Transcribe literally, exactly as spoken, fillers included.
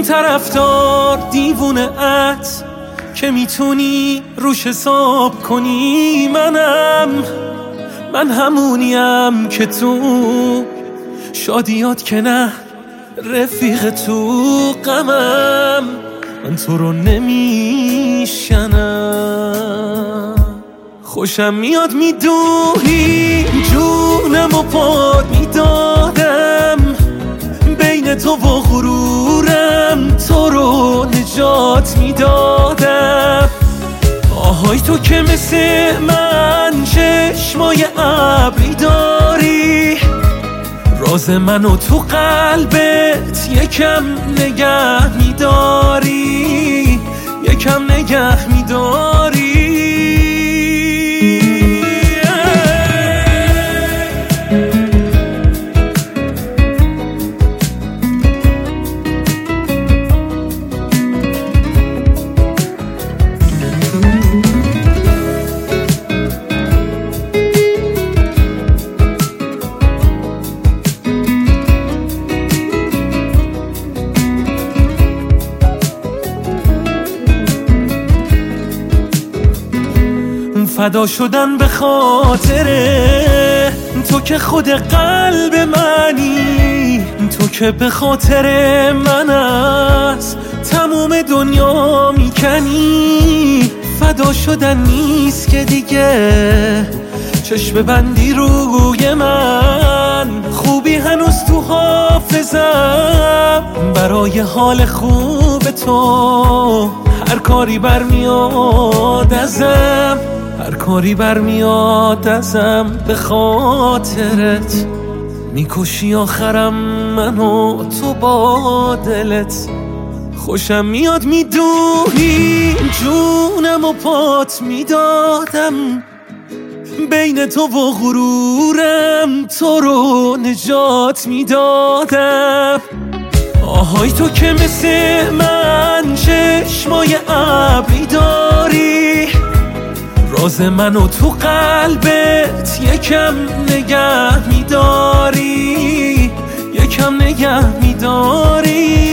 طرفدار دیوونه ات که میتونی روش حساب کنی. منم من همونیم که تو شادیات که نه رفیق تو غمم. من تو رو نمیشنم. خوشم میاد میدونی جونم و پاد میدادم بین تو و غرورم، تو رو نجات میدادم. آهای تو که مثل من چشمای ابری داری، راز منو تو قلبت یکم نگه میداری، یکم نگه میداری. فدا شدن به خاطره تو که خود قلب منی، تو که به خاطر من از تموم دنیا میکنی. فدا شدن نیست که دیگه چشم بندی روی من، خوبی هنوز تو حافظم برای حال خوب تو. هر کاری برمیاد ازم، هر کاری برمیاد ازم به خاطرت. میکشی آخرم منو تو با دلت. خوشم میاد میدونی جونم و پات میدادم بین تو و غرورم، تو رو نجات میدادم. آهای تو که مثل من چشمای ابری داری، راز منو تو قلبت یکم نگه میداری، یکم نگه میداری.